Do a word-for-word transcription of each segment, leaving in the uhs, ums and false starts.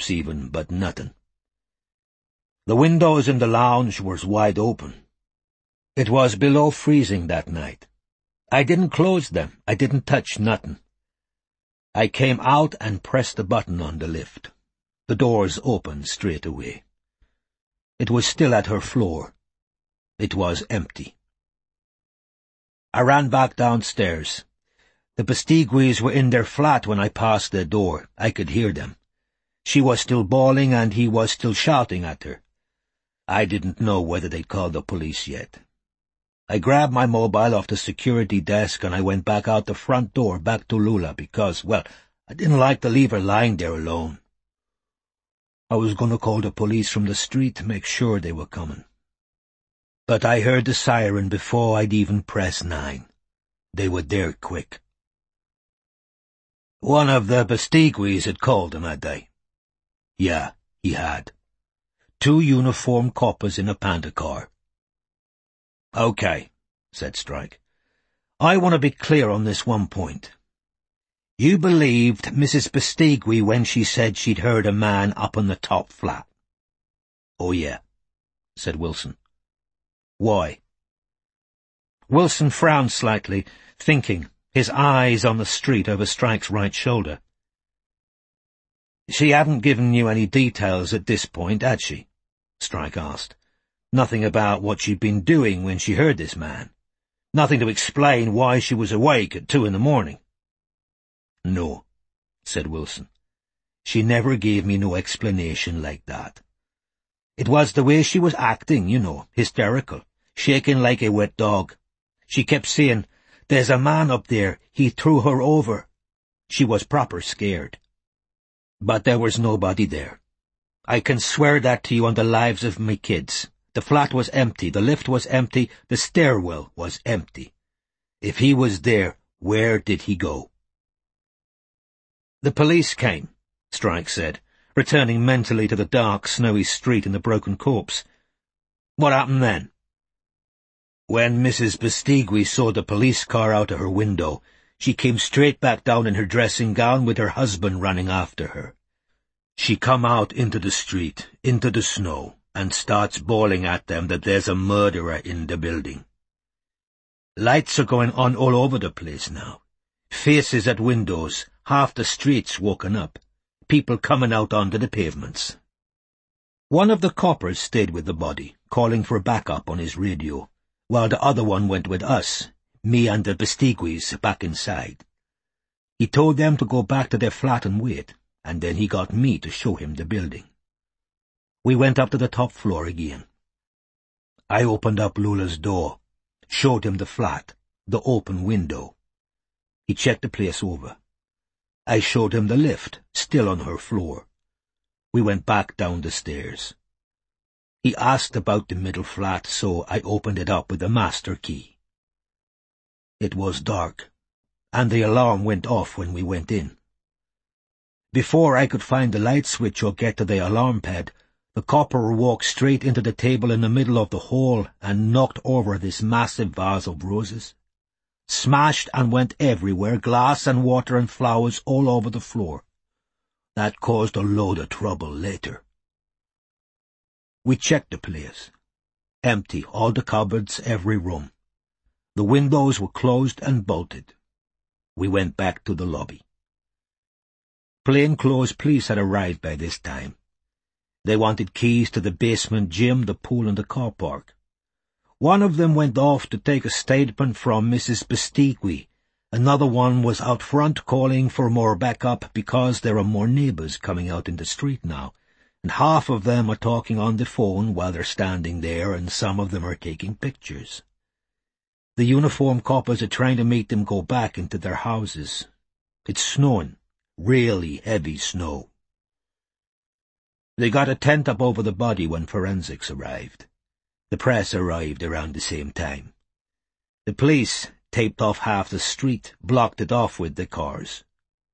footsteps even, but nothing. The windows in the lounge was wide open. It was below freezing that night. I didn't close them. I didn't touch nothing. I came out and pressed the button on the lift. The doors opened straight away. It was still at her floor. It was empty. I ran back downstairs. The Bastiguis were in their flat when I passed their door. I could hear them. She was still bawling and he was still shouting at her. I didn't know whether they'd called the police yet. I grabbed my mobile off the security desk and I went back out the front door, back to Lula, because, well, I didn't like to leave her lying there alone. I was going to call the police from the street to make sure they were coming. But I heard the siren before I'd even pressed nine. They were there quick. One of the Bastiguis had called him, had they? Yeah, he had. Two uniformed coppers in a panda car. Okay, said Strike. I want to be clear on this one point. You believed Missus Bastigui when she said she'd heard a man up on the top flat? Oh, yeah, said Wilson. Why? Wilson frowned slightly, thinking, his eyes on the street over Strike's right shoulder. She hadn't given you any details at this point, had she? Strike asked. Nothing about what she'd been doing when she heard this man. Nothing to explain why she was awake at two in the morning. No, said Wilson. She never gave me no explanation like that. It was the way she was acting, you know, hysterical, shaking like a wet dog. She kept saying, "There's a man up there, he threw her over." She was proper scared. But there was nobody there. I can swear that to you on the lives of my kids. The flat was empty, the lift was empty, the stairwell was empty. If he was there, where did he go? The police came, Strike said, returning mentally to the dark, snowy street and the broken corpse. What happened then? When Missus Bastigui saw the police car out of her window, she came straight back down in her dressing gown with her husband running after her. She come out into the street, into the snow, and starts bawling at them that there's a murderer in the building. Lights are going on all over the place now. Faces at windows, half the streets woken up. People coming out onto the pavements. One of the coppers stayed with the body, calling for backup on his radio, while the other one went with us, me and the Bastiguis, back inside. He told them to go back to their flat and wait, and then he got me to show him the building. We went up to the top floor again. I opened up Lula's door, showed him the flat, the open window. He checked the place over. I showed him the lift, still on her floor. We went back down the stairs. He asked about the middle flat, so I opened it up with the master key. It was dark, and the alarm went off when we went in. Before I could find the light switch or get to the alarm pad, the copper walked straight into the table in the middle of the hall and knocked over this massive vase of roses. Smashed and went everywhere, glass and water and flowers all over the floor. That caused a load of trouble later. We checked the place. Empty, all the cupboards, every room. The windows were closed and bolted. We went back to the lobby. Plainclothes police had arrived by this time. They wanted keys to the basement gym, the pool, and the car park. One of them went off to take a statement from Missus Bastigui. Another one was out front calling for more backup because there are more neighbours coming out in the street now, and half of them are talking on the phone while they're standing there, and some of them are taking pictures. The uniformed coppers are trying to make them go back into their houses. It's snowing, really heavy snow. They got a tent up over the body when forensics arrived. The press arrived around the same time. The police taped off half the street, blocked it off with the cars.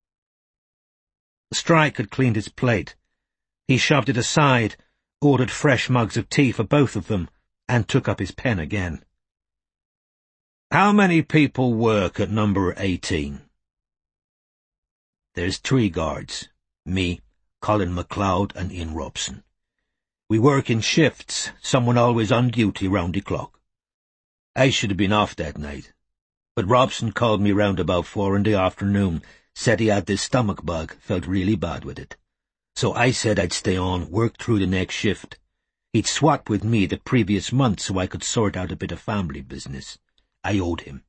Strike had cleaned his plate. He shoved it aside, ordered fresh mugs of tea for both of them, and took up his pen again. How many people work at number eighteen? There's three guards. Me, Colin MacLeod and Ian Robson. We work in shifts, someone always on duty round the clock. I should have been off that night, but Robson called me round about four in the afternoon, said he had this stomach bug, felt really bad with it. So I said I'd stay on, work through the next shift. He'd swapped with me the previous month so I could sort out a bit of family business. I owed him.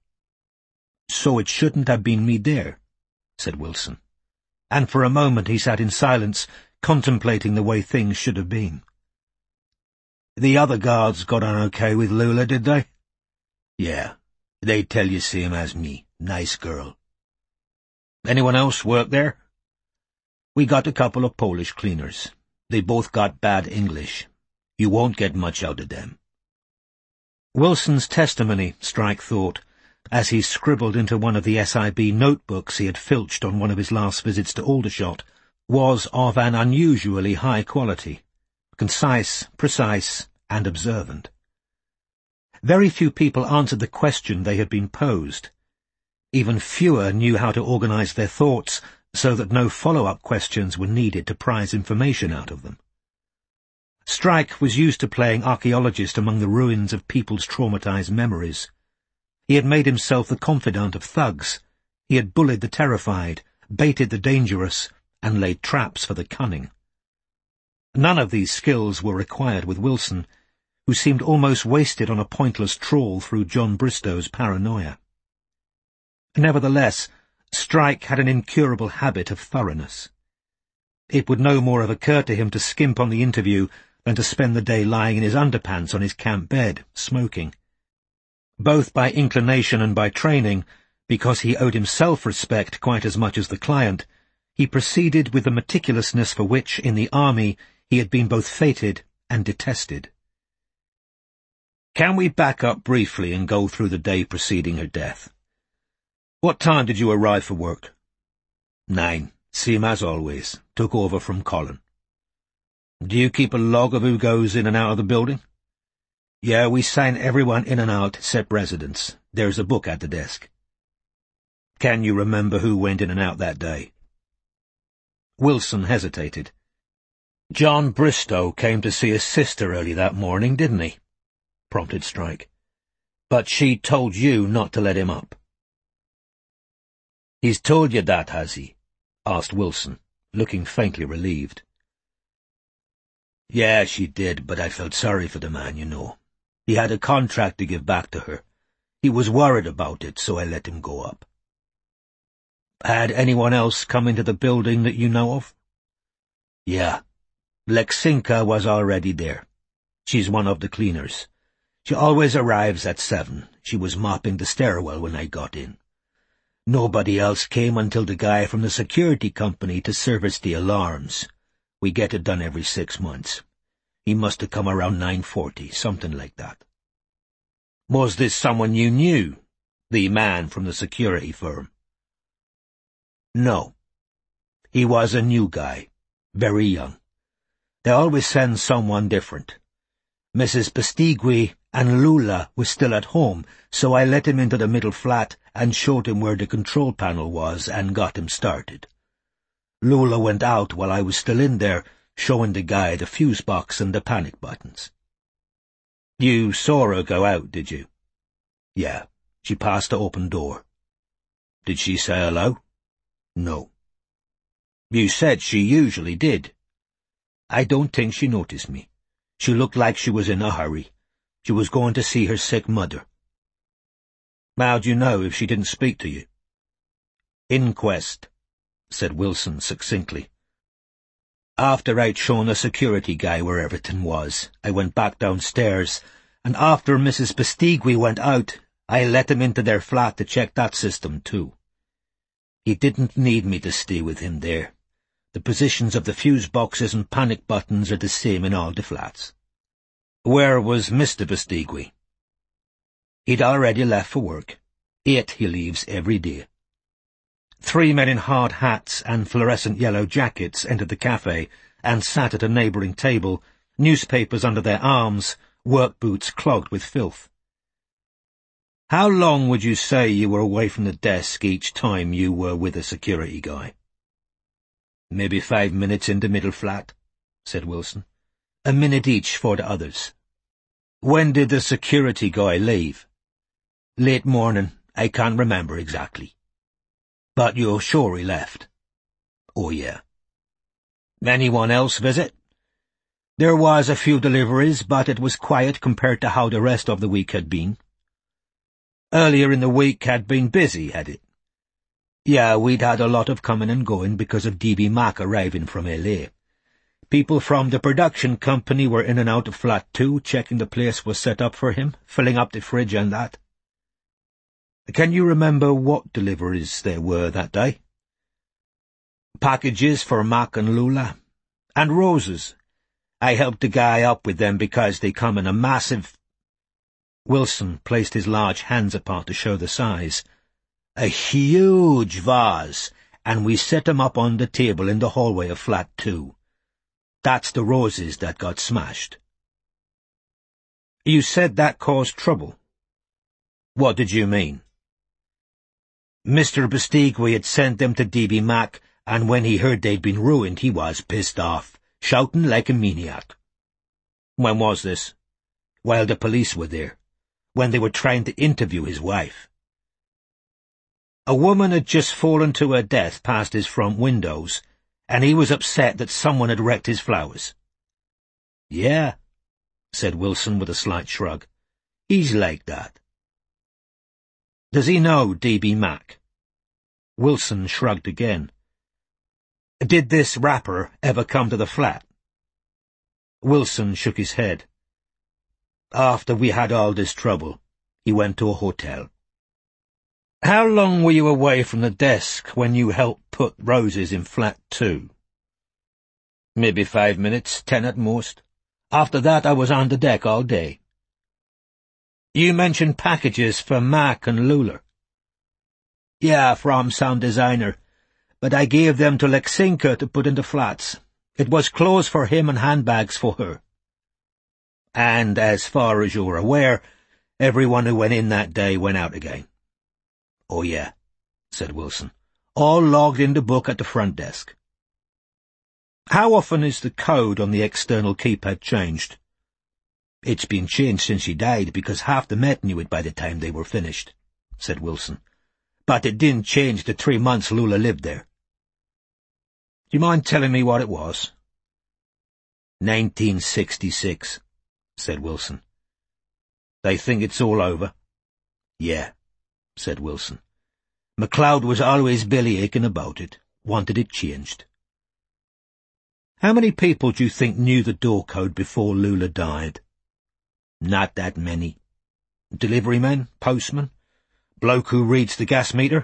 So it shouldn't have been me there, said Wilson. And for a moment he sat in silence, contemplating the way things should have been. The other guards got on okay with Lula, did they? Yeah, they tell you same as me. Nice girl. Anyone else work there? We got a couple of Polish cleaners. They both got bad English. You won't get much out of them. Wilson's testimony, Strike thought, as he scribbled into one of the S I B notebooks he had filched on one of his last visits to Aldershot, was of an unusually high quality, concise, precise, and observant. Very few people answered the question they had been posed. Even fewer knew how to organize their thoughts so that no follow-up questions were needed to prise information out of them. Strike was used to playing archaeologist among the ruins of people's traumatized memories. He had made himself the confidant of thugs. He had bullied the terrified, baited the dangerous, and laid traps for the cunning. None of these skills were required with Wilson, who seemed almost wasted on a pointless trawl through John Bristow's paranoia. Nevertheless, Strike had an incurable habit of thoroughness. It would no more have occurred to him to skimp on the interview than to spend the day lying in his underpants on his camp bed, smoking. Both by inclination and by training, because he owed himself respect quite as much as the client, he proceeded with the meticulousness for which, in the army, he had been both feted and detested. Can we back up briefly and go through the day preceding her death? What time did you arrive for work? Nine, same as always. Took over from Colin. Do you keep a log of who goes in and out of the building? Yeah, we sign everyone in and out, except residents. There's a book at the desk. Can you remember who went in and out that day? Wilson hesitated. John Bristow came to see his sister early that morning, didn't he? Prompted Strike. But she told you not to let him up. He's told you that, has he? Asked Wilson, looking faintly relieved. Yeah, she did, but I felt sorry for the man, you know. He had a contract to give back to her. He was worried about it, so I let him go up. Had anyone else come into the building that you know of? Yeah. Lexinka was already there. She's one of the cleaners. She always arrives at seven. She was mopping the stairwell when I got in. Nobody else came until the guy from the security company to service the alarms. We get it done every six months. He must have come around nine forty, something like that. Was this someone you knew? The man from the security firm? No. He was a new guy. Very young. They always send someone different. Missus Pastigui and Lula was still at home, so I let him into the middle flat and showed him where the control panel was and got him started. Lula went out while I was still in there, showing the guy the fuse box and the panic buttons. You saw her go out, did you? Yeah, she passed the open door. Did she say hello? No. You said she usually did. I don't think she noticed me. She looked like she was in a hurry. She was going to see her sick mother. How'd you know if she didn't speak to you? Inquest, said Wilson succinctly. After I'd shown the security guy where everything was, I went back downstairs, and after Missus Pastigui went out, I let him into their flat to check that system too. He didn't need me to stay with him there. The positions of the fuse boxes and panic buttons are the same in all the flats. Where was Mister Pastigui? He'd already left for work. Eight he leaves every day. Three men in hard hats and fluorescent yellow jackets entered the cafe and sat at a neighbouring table, newspapers under their arms, work boots clogged with filth. How long would you say you were away from the desk each time you were with a security guy? Maybe five minutes in the middle flat, said Wilson. A minute each for the others. When did the security guy leave? Late morning. I can't remember exactly. But you're sure he left? Oh, yeah. Anyone else visit? There was a few deliveries, but it was quiet compared to how the rest of the week had been. Earlier in the week had been busy, had it? Yeah, we'd had a lot of coming and going because of D B Mac arriving from L A. People from the production company were in and out of flat two, checking the place was set up for him, filling up the fridge and that. Can you remember what deliveries there were that day? Packages for Mac and Lula. And roses. I helped the guy up with them because they come in a massive— Wilson placed his large hands apart to show the size. A huge vase, and we set them up on the table in the hallway of flat two. That's the roses that got smashed. You said that caused trouble. What did you mean? Mister Bestigui had sent them to D B Mac, and when he heard they'd been ruined, he was pissed off, shouting like a maniac. When was this? While the police were there, when they were trying to interview his wife. A woman had just fallen to her death past his front windows, and he was upset that someone had wrecked his flowers. Yeah, said Wilson with a slight shrug. He's like that. Does he know D B Mac? Wilson shrugged again. Did this rapper ever come to the flat? Wilson shook his head. After we had all this trouble, he went to a hotel. How long were you away from the desk when you helped put roses in flat two? Maybe five minutes, ten at most. After that I was on the deck all day. You mentioned packages for Mac and Lula. Yeah, from some designer, but I gave them to Lexinka to put in the flats. It was clothes for him and handbags for her. And as far as you're aware, everyone who went in that day went out again. Oh, yeah, said Wilson. All logged in the book at the front desk. How often is the code on the external keypad changed? It's been changed since she died, because half the Met knew it by the time they were finished, said Wilson. But it didn't change the three months Lula lived there. Do you mind telling me what it was? Nineteen sixty-six, said Wilson. They think it's all over? Yeah, said Wilson. MacLeod was always bellyaching about it, wanted it changed. How many people do you think knew the door code before Lula died? Not that many. Deliverymen, postmen, bloke who reads the gas meter.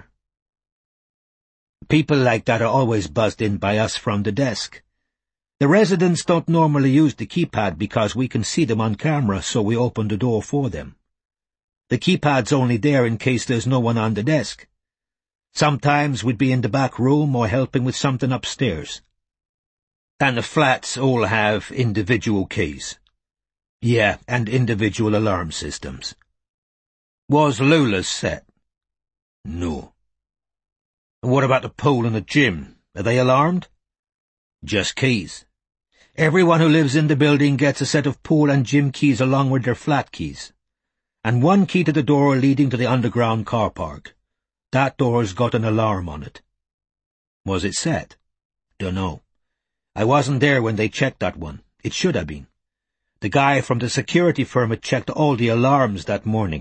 People like that are always buzzed in by us from the desk. The residents don't normally use the keypad because we can see them on camera, so we open the door for them. The keypad's only there in case there's no one on the desk. Sometimes we'd be in the back room or helping with something upstairs. And the flats all have individual keys. Yeah, and individual alarm systems. Was Lula's set? No. What about the pool and the gym? Are they alarmed? Just keys. Everyone who lives in the building gets a set of pool and gym keys along with their flat keys. And one key to the door leading to the underground car park. That door's got an alarm on it. Was it set? Dunno. I wasn't there when they checked that one. It should have been. The guy from the security firm had checked all the alarms that morning.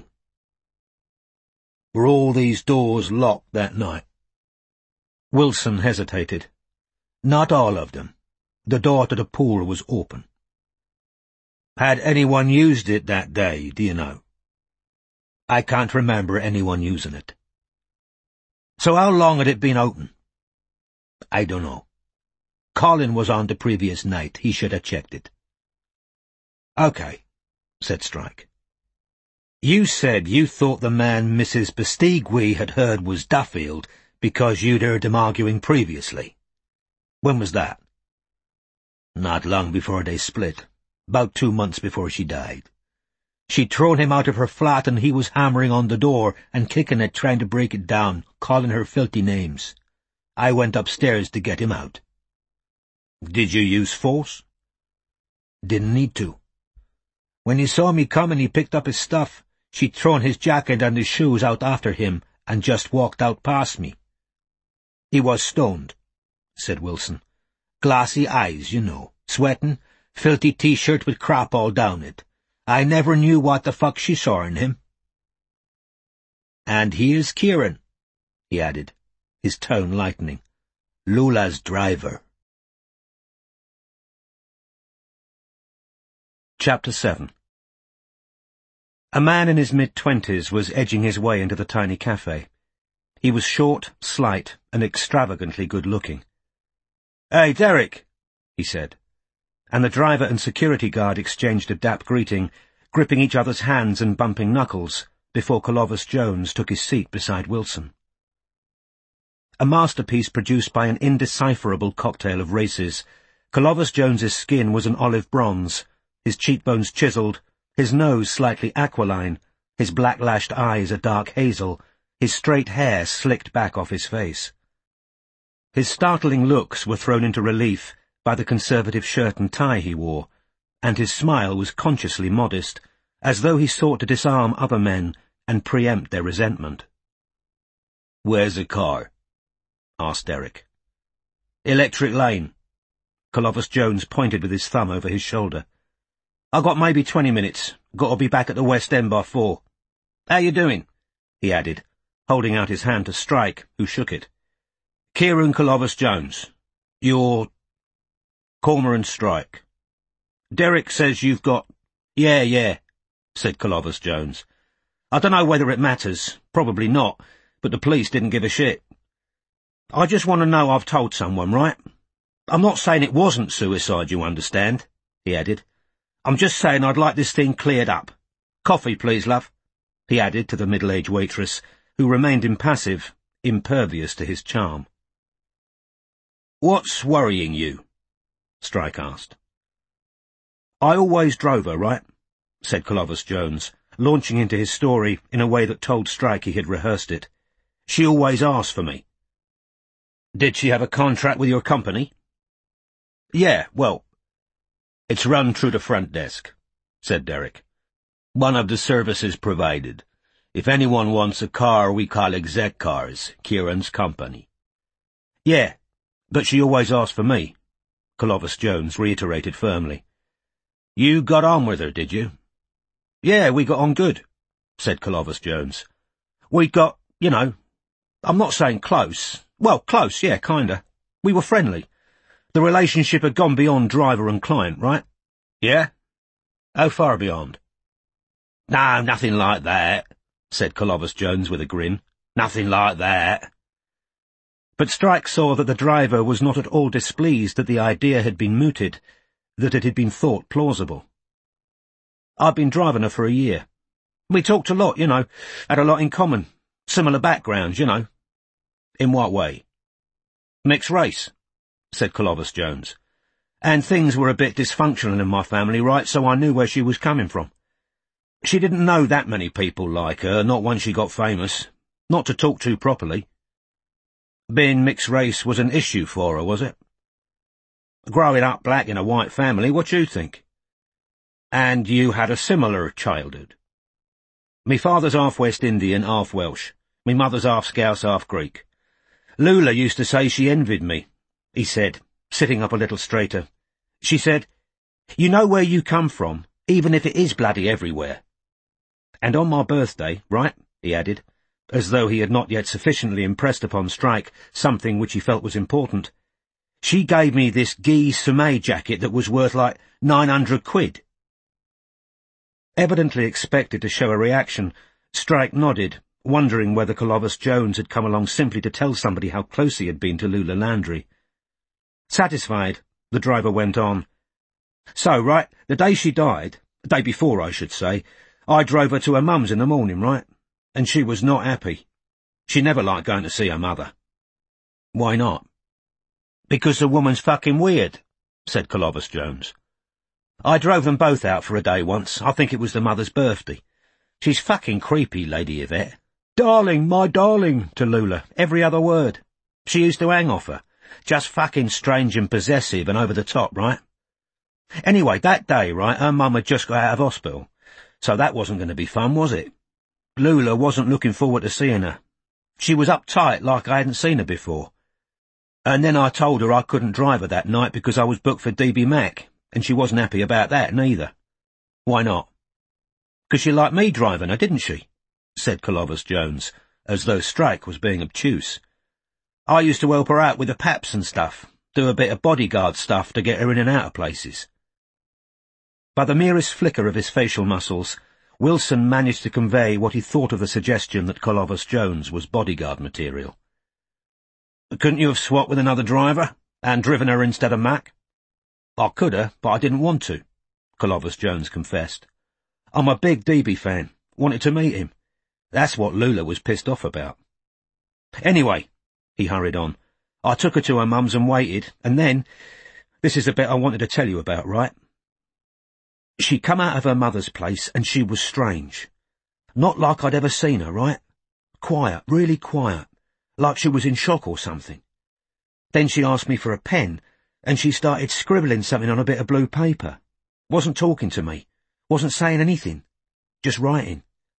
Were all these doors locked that night? Wilson hesitated. Not all of them. The door to the pool was open. Had anyone used it that day, do you know? I can't remember anyone using it. So how long had it been open? I don't know. Colin was on the previous night. He should have checked it. Okay, said Strike. You said you thought the man Missus Bestigui had heard was Duffield because you'd heard them arguing previously. When was that? Not long before they split. About two months before she died. She'd thrown him out of her flat and he was hammering on the door and kicking it, trying to break it down, calling her filthy names. I went upstairs to get him out. Did you use force? Didn't need to. When he saw me coming, he picked up his stuff. She'd thrown his jacket and his shoes out after him and just walked out past me. He was stoned, said Wilson. Glassy eyes, you know, sweating, filthy T-shirt with crap all down it. I never knew what the fuck she saw in him. And here's Kieran, he added, his tone lightening. Lula's driver. Chapter seven. A man in his mid-twenties was edging his way into the tiny cafe. He was short, slight, and extravagantly good-looking. "Hey, Derek," he said, and the driver and security guard exchanged a dap greeting, gripping each other's hands and bumping knuckles, before Clovis Jones took his seat beside Wilson. A masterpiece produced by an indecipherable cocktail of races, Clovis Jones's skin was an olive bronze, his cheekbones chiselled, his nose slightly aquiline, his black-lashed eyes a dark hazel, his straight hair slicked back off his face. His startling looks were thrown into relief by the conservative shirt and tie he wore, and his smile was consciously modest, as though he sought to disarm other men and preempt their resentment. "Where's the car?" asked Derek. "Electric Lane." Clovis Jones pointed with his thumb over his shoulder. "I got maybe twenty minutes. Got to be back at the West End by four. How you doing?" he added, holding out his hand to Strike, who shook it. "Kieran Clovis Jones. You're Cormoran Strike. Derek says you've got—" "Yeah, yeah," said Clovis Jones. "I don't know whether it matters. Probably not, but the police didn't give a shit. I just want to know I've told someone, right? I'm not saying it wasn't suicide, you understand," he added. "I'm just saying I'd like this thing cleared up. Coffee, please, love," he added to the middle-aged waitress, who remained impassive, impervious to his charm. "What's worrying you?" Strike asked. "I always drove her, right?" said Clovis Jones, launching into his story in a way that told Strike he had rehearsed it. "She always asked for me." "Did she have a contract with your company?" "Yeah, well, it's run through the front desk," said Derek. "One of the services provided. If anyone wants a car, we call Exec Cars, Kieran's company." "Yeah, but she always asked for me," Clovis Jones reiterated firmly. "You got on with her, did you?" "Yeah, we got on good," said Clovis Jones. "We got, you know, I'm not saying close. Well, close, yeah, kinda. We were friendly. The relationship had gone beyond driver and client, right?" "Yeah? How far beyond?" "No, nothing like that," said Clovis Jones with a grin. "Nothing like that." But Strike saw that the driver was not at all displeased that the idea had been mooted, that it had been thought plausible. "I've been driving her for a year. We talked a lot, you know, had a lot in common. Similar backgrounds, you know." "In what way?" "Mixed race," said Clovis Jones. "And things were a bit dysfunctional in my family, right, so I knew where she was coming from. She didn't know that many people like her, not once she got famous. Not to talk to properly." "Being mixed race was an issue for her, was it?" "Growing up black in a white family, what you think?" "And you had a similar childhood?" "Me father's half West Indian, half Welsh. Me mother's half Scouse, half Greek. Lula used to say she envied me," he said, sitting up a little straighter. "She said, 'You know where you come from, even if it is bloody everywhere.' And on my birthday, right," he added, as though he had not yet sufficiently impressed upon Strike something which he felt was important, "she gave me this Guy Sumet jacket that was worth like nine hundred quid. Evidently expected to show a reaction, Strike nodded, wondering whether Clovis Jones had come along simply to tell somebody how close he had been to Lula Landry. Satisfied, the driver went on. "So, right, the day she died, the day before, I should say, I drove her to her mum's in the morning, right? And she was not happy. She never liked going to see her mother." "Why not?" "Because the woman's fucking weird," said Clovis Jones. "I drove them both out for a day once. I think it was the mother's birthday. She's fucking creepy, Lady Yvette. 'Darling, my darling,' to Lula, every other word. She used to hang off her. Just fucking strange and possessive and over the top, right? Anyway, that day, right, her mum had just got out of hospital, so that wasn't going to be fun, was it? Lula wasn't looking forward to seeing her. She was uptight like I hadn't seen her before. And then I told her I couldn't drive her that night because I was booked for D B Mac, and she wasn't happy about that neither. Why not? 'Cause she liked me driving her, didn't she? Said Clovis Jones, as though Strike was being obtuse. I used to help her out with the paps and stuff, do a bit of bodyguard stuff to get her in and out of places. By the merest flicker of his facial muscles, Wilson managed to convey what he thought of the suggestion that Clovis Jones was bodyguard material. Couldn't you have swapped with another driver, and driven her instead of Mac? I could have, but I didn't want to, Clovis Jones confessed. I'm a big D B fan, wanted to meet him. That's what Lula was pissed off about. Anyway, he hurried on, I took her to her mum's and waited, and then, this is the bit I wanted to tell you about, right? She come out of her mother's place, and she was strange. Not like I'd ever seen her, right? Quiet, really quiet, like she was in shock or something. Then she asked me for a pen, and she started scribbling something on a bit of blue paper. Wasn't talking to me, wasn't saying anything, just writing.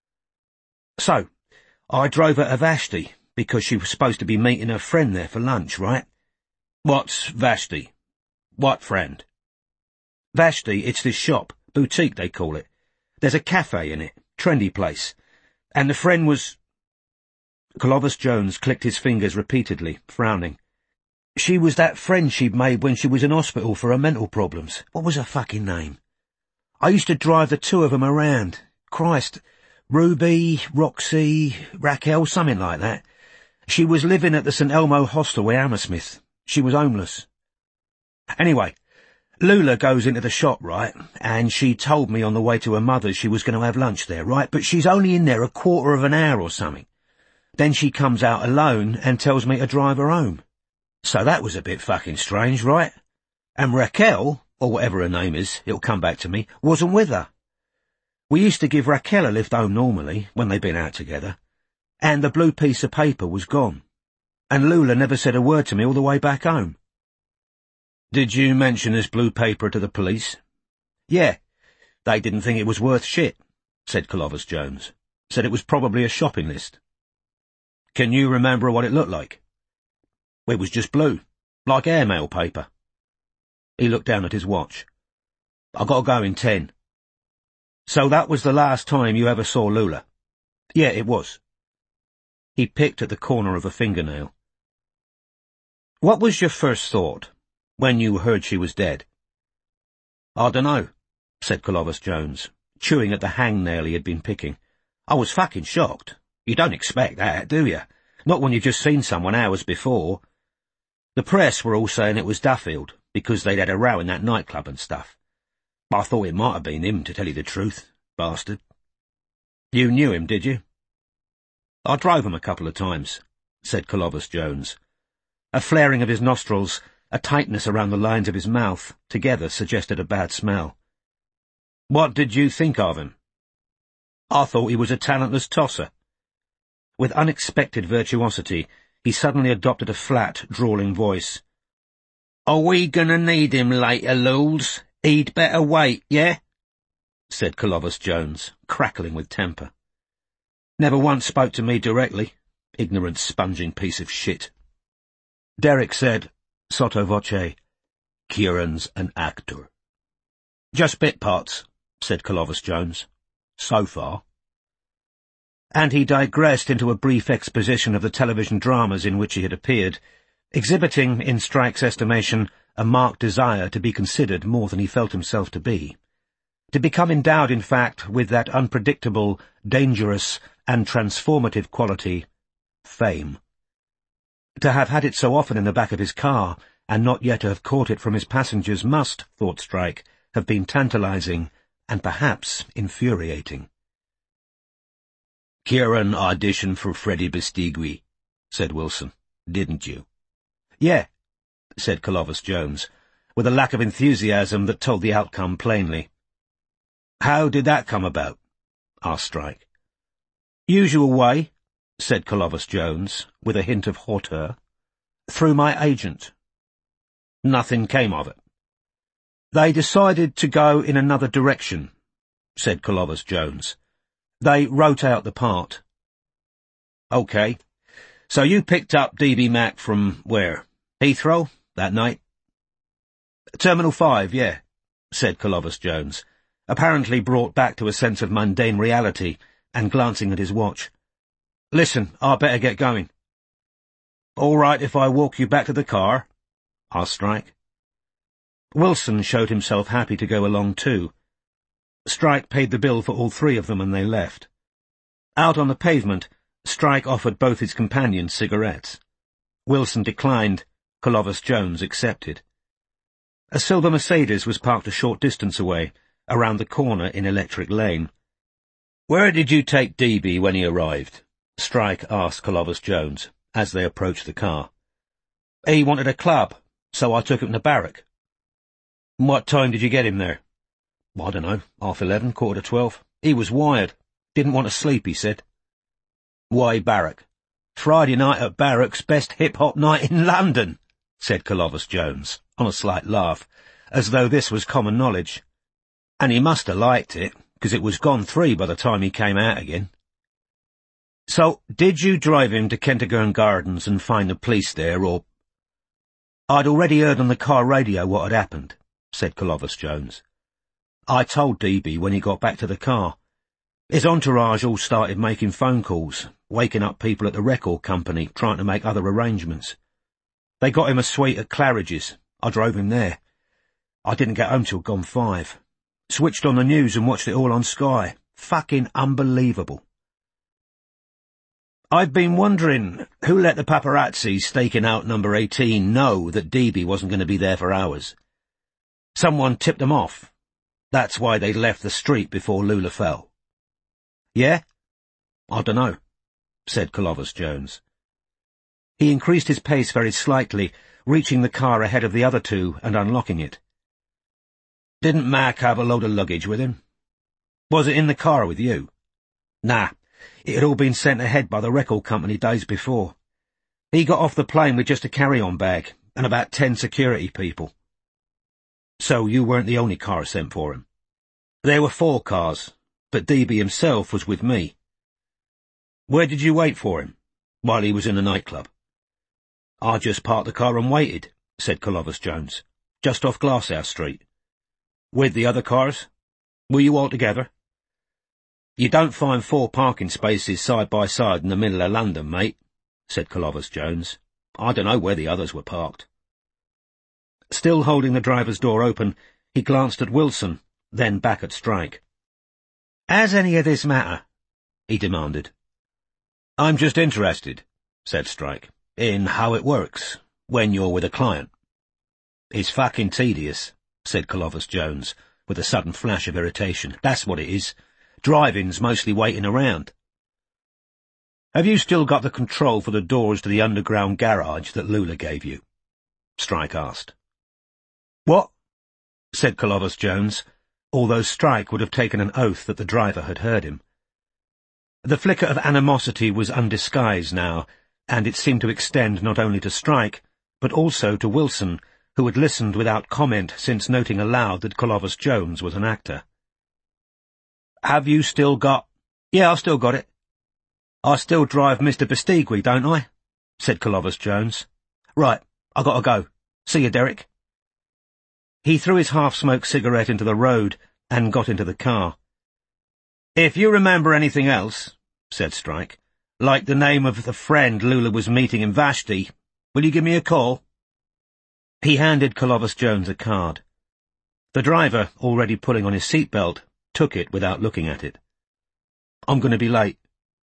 So, I drove her to Vashti, because she was supposed to be meeting her friend there for lunch, right? What's Vashti? What friend? Vashti, it's this shop, boutique they call it. There's a cafe in it, trendy place. And the friend was... Clovis Jones clicked his fingers repeatedly, frowning. She was that friend she'd made when she was in hospital for her mental problems. What was her fucking name? I used to drive the two of them around. Christ, Ruby, Roxy, Raquel, something like that. She was living at the Saint Elmo hostel with Hammersmith. She was homeless. Anyway, Lula goes into the shop, right, and she told me on the way to her mother's she was going to have lunch there, right, but she's only in there a quarter of an hour or something. Then she comes out alone and tells me to drive her home. So that was a bit fucking strange, right? And Raquel, or whatever her name is, it'll come back to me, wasn't with her. We used to give Raquel a lift home normally, when they'd been out together, and the blue piece of paper was gone. And Lula never said a word to me all the way back home. Did you mention this blue paper to the police? Yeah. They didn't think it was worth shit, said Clovis Jones. Said it was probably a shopping list. Can you remember what it looked like? It was just blue, like airmail paper. He looked down at his watch. I gotta go in ten. So that was the last time you ever saw Lula? Yeah, it was. He picked at the corner of a fingernail. What was your first thought, when you heard she was dead? I dunno, said Clovis Jones, chewing at the hangnail he had been picking. I was fucking shocked. You don't expect that, do you? Not when you've just seen someone hours before. The press were all saying it was Duffield, because they'd had a row in that nightclub and stuff. I thought it might have been him, to tell you the truth, bastard. You knew him, did you? I drove him a couple of times, said Clovis Jones. A flaring of his nostrils, a tightness around the lines of his mouth, together suggested a bad smell. What did you think of him? I thought he was a talentless tosser. With unexpected virtuosity, he suddenly adopted a flat, drawling voice. Are we gonna need him later, Lulz? He'd better wait, yeah? Said Clovis Jones, crackling with temper. Never once spoke to me directly, ignorant sponging piece of shit. Derek said, sotto voce, Kieran's an actor. Just bit parts, said Clovis Jones. So far. And he digressed into a brief exposition of the television dramas in which he had appeared, exhibiting, in Strike's estimation, a marked desire to be considered more than he felt himself to be. To become endowed, in fact, with that unpredictable, dangerous, and transformative quality, fame. To have had it so often in the back of his car, and not yet to have caught it from his passengers must, thought Strike, have been tantalizing, and perhaps infuriating. Kieran auditioned for Freddie Bistigui, said Wilson, didn't you? Yeah, said Clovis Jones, with a lack of enthusiasm that told the outcome plainly. How did that come about? Asked Strike. Usual way, said Clovis Jones, with a hint of hauteur. Through my agent, Nothing came of it. They decided to go in another direction, said Colobus Jones. They wrote out the part. OK. So you picked up D B Mac from where? Heathrow, that night? Terminal five, yeah, said Colobus Jones, apparently brought back to a sense of mundane reality and glancing at his watch. Listen, I'd better get going. All right if I walk you back to the car? Asked Strike. Wilson showed himself happy to go along too. Strike paid the bill for all three of them and they left. Out on the pavement, Strike offered both his companions cigarettes. Wilson declined. Colobus Jones accepted. A silver Mercedes was parked a short distance away, around the corner in Electric Lane. Where did you take D B when he arrived? Strike asked Colobus Jones, as they approached the car. He wanted a club, so I took him to Barrack. What time did you get him there? I don't know, half eleven, quarter to twelve. He was wired. Didn't want to sleep, he said. Why Barrack? Friday night at Barrack's best hip-hop night in London, said Colobus Jones, on a slight laugh, as though this was common knowledge. And he must have liked it, because it was gone three by the time he came out again. So, did you drive him to Kentigern Gardens and find the police there, or— I'd already heard on the car radio what had happened, said Colobus Jones. I told D B when he got back to the car. His entourage all started making phone calls, waking up people at the record company, trying to make other arrangements. They got him a suite at Claridge's. I drove him there. I didn't get home till gone five. Switched on the news and watched it all on Sky. Fucking unbelievable. I've been wondering who let the paparazzi staking out number eighteen know that D B wasn't going to be there for hours. Someone tipped them off. That's why they left the street before Lula fell. Yeah? I dunno, said Colobus Jones. He increased his pace very slightly, reaching the car ahead of the other two and unlocking it. Didn't Mac have a load of luggage with him? Was it in the car with you? Nah, it had all been sent ahead by the record company days before. He got off the plane with just a carry-on bag and about ten security people. So you weren't the only car sent for him? There were four cars, but D B himself was with me. Where did you wait for him? While he was in the nightclub? I just parked the car and waited, said Colobus Jones, just off Glasshouse Street. With the other cars? Were you all together? You don't find four parking spaces side by side in the middle of London, mate, said Colobus Jones. I don't know where the others were parked. Still holding the driver's door open, he glanced at Wilson, then back at Strike. Has any of this matter? He demanded. I'm just interested, said Strike, in how it works, when you're with a client. It's fucking tedious, said Colobus Jones, with a sudden flash of irritation. That's what it is. Driving's mostly waiting around. Have you still got the control for the doors to the underground garage that Lula gave you? Strike asked. What? Said Colobus Jones, although Strike would have taken an oath that the driver had heard him. The flicker of animosity was undisguised now, and it seemed to extend not only to Strike, but also to Wilson, who had listened without comment since noting aloud that Colobus Jones was an actor. Have you still got— Yeah, I've still got it. I still drive Mister Bestigui, don't I? Said Colobus Jones. Right, I gotta go. See you, Derek. He threw his half-smoked cigarette into the road and got into the car. If you remember anything else, said Strike, like the name of the friend Lula was meeting in Vashti, will you give me a call? He handed Colobus Jones a card. The driver, already pulling on his seatbelt, took it without looking at it. I'm going to be late.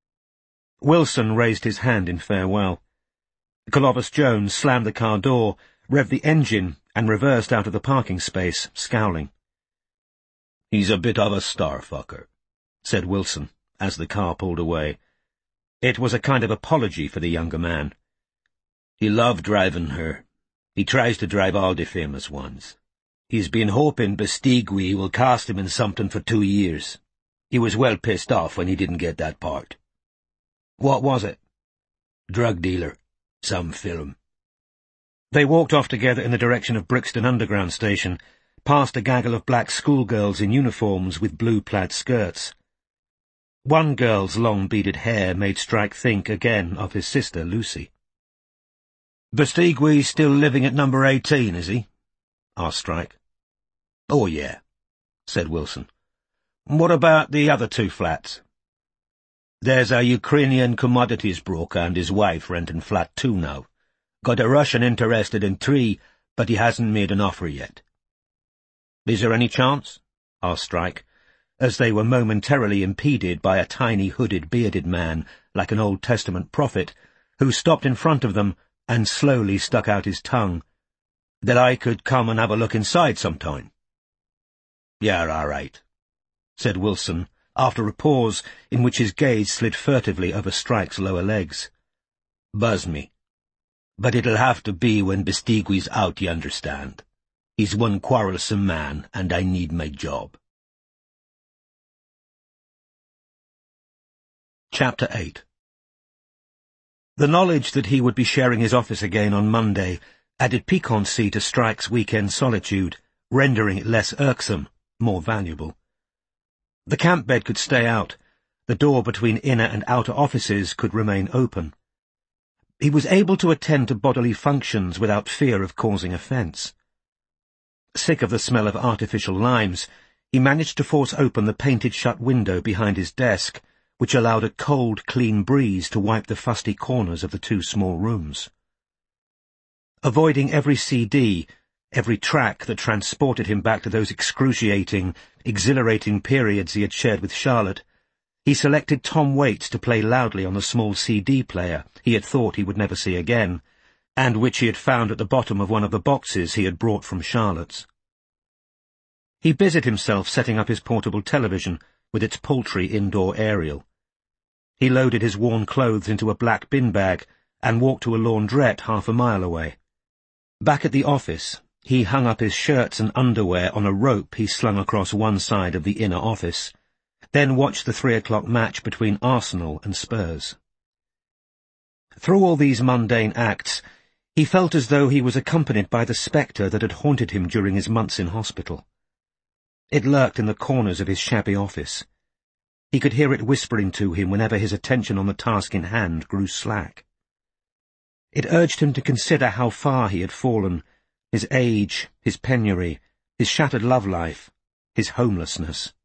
Wilson raised his hand in farewell. Colobus Jones slammed the car door, revved the engine, and reversed out of the parking space, scowling. He's a bit of a star-fucker, said Wilson, as the car pulled away. It was a kind of apology for the younger man. He loved driving her. He tries to drive all the famous ones. He's been hoping Bestigui will cast him in something for two years. He was well pissed off when he didn't get that part. What was it? Drug dealer. Some film. They walked off together in the direction of Brixton Underground Station, past a gaggle of black schoolgirls in uniforms with blue plaid skirts. One girl's long beaded hair made Strike think again of his sister Lucy. "Bestigui still living at number eighteen, is he?" asked Strike. "Oh, yeah," said Wilson. "What about the other two flats?" "There's a Ukrainian commodities broker and his wife renting flat two now. Got a Russian interested in three, but he hasn't made an offer yet." "Is there any chance?" asked Strike, as they were momentarily impeded by a tiny hooded bearded man, like an Old Testament prophet, who stopped in front of them and slowly stuck out his tongue. "That I could come and have a look inside sometime?" "Yeah, all right," said Wilson, after a pause in which his gaze slid furtively over Strike's lower legs. "Buzz me. But it'll have to be when Bestigui's out, you understand. He's one quarrelsome man, and I need my job." Chapter eight. The knowledge that he would be sharing his office again on Monday added piquancy to Strike's weekend solitude, rendering it less irksome, more valuable. The camp bed could stay out. The door between inner and outer offices could remain open. He was able to attend to bodily functions without fear of causing offence. Sick of the smell of artificial limes, he managed to force open the painted-shut window behind his desk, which allowed a cold, clean breeze to wipe the fusty corners of the two small rooms. Avoiding every C D, every track that transported him back to those excruciating, exhilarating periods he had shared with Charlotte, he selected Tom Waits to play loudly on the small C D player he had thought he would never see again, and which he had found at the bottom of one of the boxes he had brought from Charlotte's. He busied himself setting up his portable television with its paltry indoor aerial. He loaded his worn clothes into a black bin bag and walked to a laundrette half a mile away. Back at the office, he hung up his shirts and underwear on a rope he slung across one side of the inner office, then watched the three o'clock match between Arsenal and Spurs. Through all these mundane acts, he felt as though he was accompanied by the spectre that had haunted him during his months in hospital. It lurked in the corners of his shabby office. He could hear it whispering to him whenever his attention on the task in hand grew slack. It urged him to consider how far he had fallen, his age, his penury, his shattered love life, his homelessness.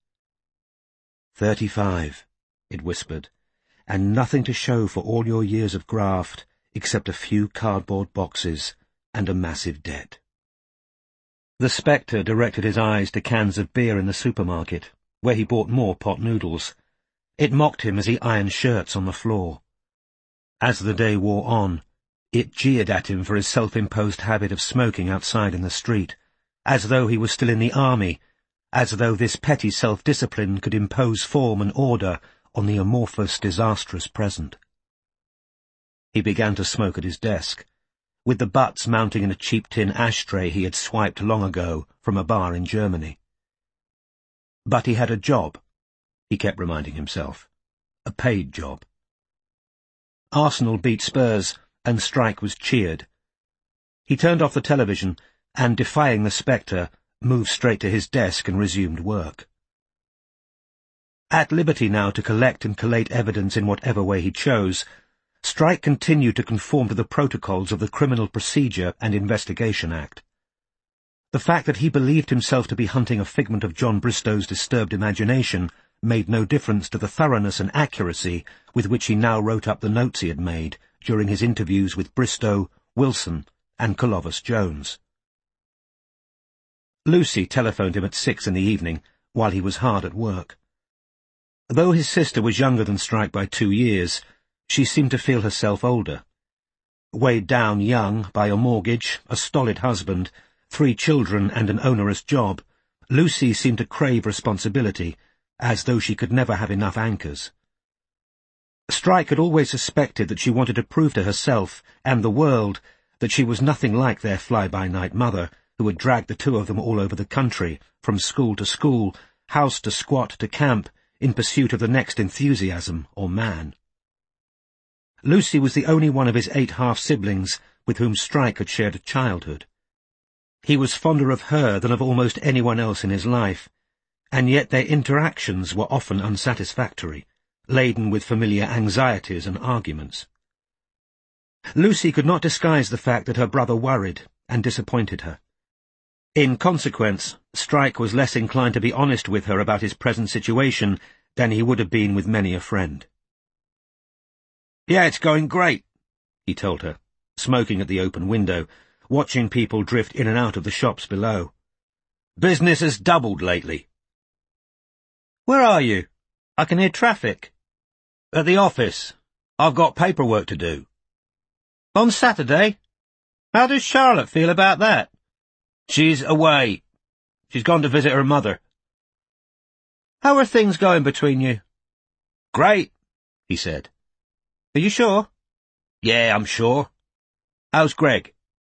Thirty-five, it whispered, and nothing to show for all your years of graft except a few cardboard boxes and a massive debt. The spectre directed his eyes to cans of beer in the supermarket, where he bought more pot noodles. It mocked him as he ironed shirts on the floor. As the day wore on, it jeered at him for his self-imposed habit of smoking outside in the street, as though he was still in the army, as though this petty self-discipline could impose form and order on the amorphous, disastrous present. He began to smoke at his desk, with the butts mounting in a cheap tin ashtray he had swiped long ago from a bar in Germany. But he had a job, he kept reminding himself. A paid job. Arsenal beat Spurs, and Strike was cheered. He turned off the television, and, defying the spectre, moved straight to his desk and resumed work. At liberty now to collect and collate evidence in whatever way he chose, Strike continued to conform to the protocols of the Criminal Procedure and Investigation Act. The fact that he believed himself to be hunting a figment of John Bristow's disturbed imagination made no difference to the thoroughness and accuracy with which he now wrote up the notes he had made during his interviews with Bristow, Wilson, and Collovus Jones. Lucy telephoned him at six in the evening, while he was hard at work. Though his sister was younger than Strike by two years, she seemed to feel herself older. Weighed down young by a mortgage, a stolid husband, three children and an onerous job, Lucy seemed to crave responsibility, as though she could never have enough anchors. Strike had always suspected that she wanted to prove to herself and the world that she was nothing like their fly-by-night mother, who had dragged the two of them all over the country, from school to school, house to squat to camp, in pursuit of the next enthusiasm or man. Lucy was the only one of his eight half-siblings with whom Strike had shared a childhood. He was fonder of her than of almost anyone else in his life, and yet their interactions were often unsatisfactory, laden with familiar anxieties and arguments. Lucy could not disguise the fact that her brother worried and disappointed her. In consequence, Strike was less inclined to be honest with her about his present situation than he would have been with many a friend. "Yeah, it's going great," he told her, smoking at the open window, watching people drift in and out of the shops below. "Business has doubled lately." "Where are you? I can hear traffic." "At the office. I've got paperwork to do." "On Saturday? How does Charlotte feel about that?" "She's away. She's gone to visit her mother." "How are things going between you?" "Great," he said. "Are you sure?" "Yeah, I'm sure. How's Greg?"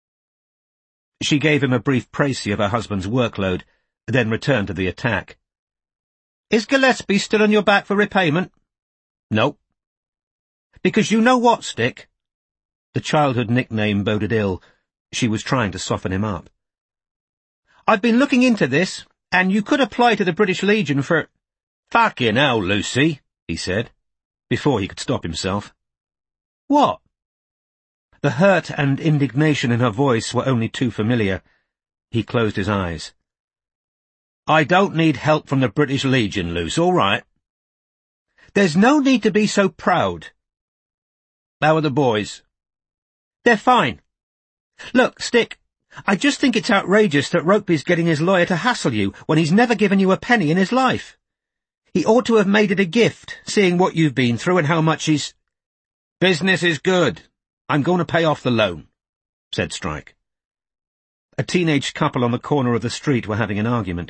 She gave him a brief précis of her husband's workload, then returned to the attack. "Is Gillespie still on your back for repayment?" "Nope." "Because you know what, Stick?" The childhood nickname boded ill. She was trying to soften him up. "I've been looking into this, and you could apply to the British Legion for—" "Fucking hell, Lucy," he said, before he could stop himself. "What?" The hurt and indignation in her voice were only too familiar. He closed his eyes. "I don't need help from the British Legion, Luce, all right?" "There's no need to be so proud." "How are the boys?" "They're fine. Look, Stick, I just think it's outrageous that Rokby's getting his lawyer to hassle you when he's never given you a penny in his life. He ought to have made it a gift, seeing what you've been through and how much he's—" "Business is good. I'm going to pay off the loan," said Strike. A teenage couple on the corner of the street were having an argument.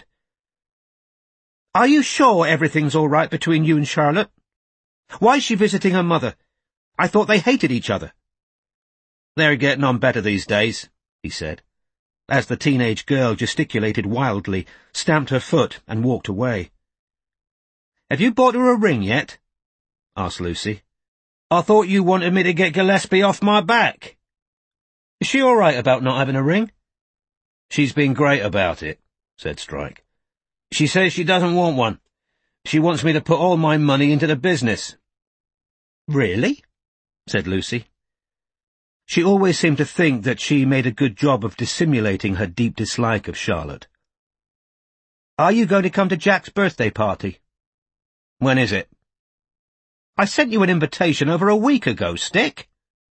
"Are you sure everything's all right between you and Charlotte? Why's she visiting her mother? I thought they hated each other." "They're getting on better these days," he said, as the teenage girl gesticulated wildly, stamped her foot, and walked away. "Have you bought her a ring yet?" asked Lucy. "I thought you wanted me to get Gillespie off my back." "Is she all right about not having a ring?" "She's been great about it," said Strike. "She says she doesn't want one. She wants me to put all my money into the business." "Really?" said Lucy. She always seemed to think that she made a good job of dissimulating her deep dislike of Charlotte. "Are you going to come to Jack's birthday party?" "When is it?" "I sent you an invitation over a week ago, Stick."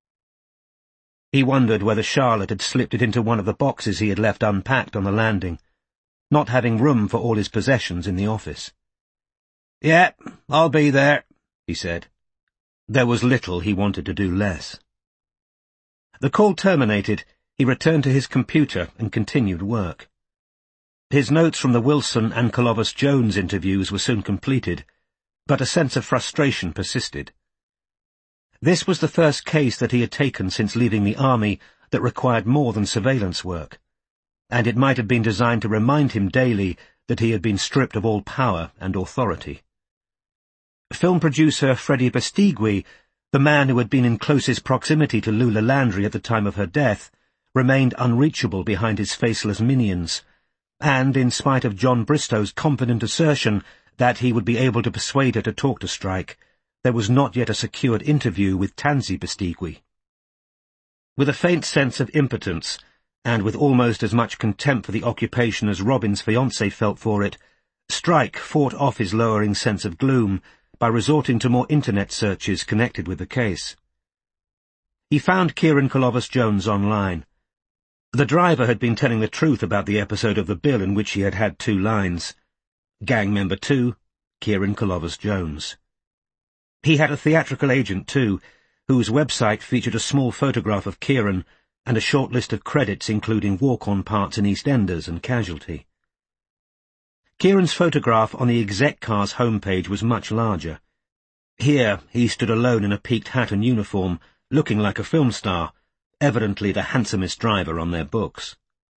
He wondered whether Charlotte had slipped it into one of the boxes he had left unpacked on the landing, not having room for all his possessions in the office. "Yeah, I'll be there," he said. There was little he wanted to do less. The call terminated, he returned to his computer and continued work. His notes from the Wilson and Clovis-Jones interviews were soon completed, but a sense of frustration persisted. This was the first case that he had taken since leaving the army that required more than surveillance work, and it might have been designed to remind him daily that he had been stripped of all power and authority. Film producer Freddie Bestigui, the man who had been in closest proximity to Lula Landry at the time of her death, remained unreachable behind his faceless minions, and, in spite of John Bristow's confident assertion that he would be able to persuade her to talk to Strike, there was not yet a secured interview with Tansy Bestigui. With a faint sense of impotence, and with almost as much contempt for the occupation as Robin's fiancée felt for it, Strike fought off his lowering sense of gloom by resorting to more internet searches connected with the case. He found Kieran Clovis-Jones online. The driver had been telling the truth about the episode of the bill in which he had had two lines. Gang member two, Kieran Clovis-Jones. He had a theatrical agent, too, whose website featured a small photograph of Kieran and a short list of credits including walk-on parts in EastEnders and Casualty. Kieran's photograph on the exec car's homepage was much larger. Here he stood alone in a peaked hat and uniform, looking like a film star, evidently the handsomest driver on their books.